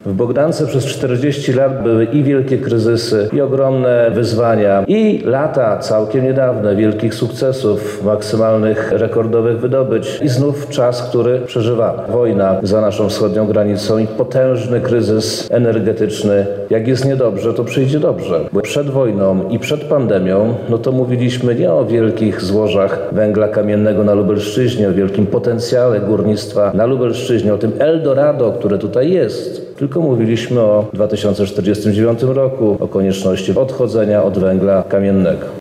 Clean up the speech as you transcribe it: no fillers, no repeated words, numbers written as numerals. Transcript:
W Bogdance przez 40 lat były i wielkie kryzysy, i ogromne wyzwania, i lata całkiem niedawne wielkich sukcesów, maksymalnych, rekordowych wydobyć. I znów czas, który przeżywamy. Wojna za naszą wschodnią granicą i potężny kryzys energetyczny. Jak jest niedobrze, to przyjdzie dobrze. Bo przed wojną i przed pandemią, to mówiliśmy nie o wielkich złożach węgla kamiennego na Lubelszczyźnie, o wielkim potencjale górnictwa na Lubelszczyźnie, o tym Eldorado, które tutaj jest. Tylko mówiliśmy o 2049 roku, o konieczności odchodzenia od węgla kamiennego.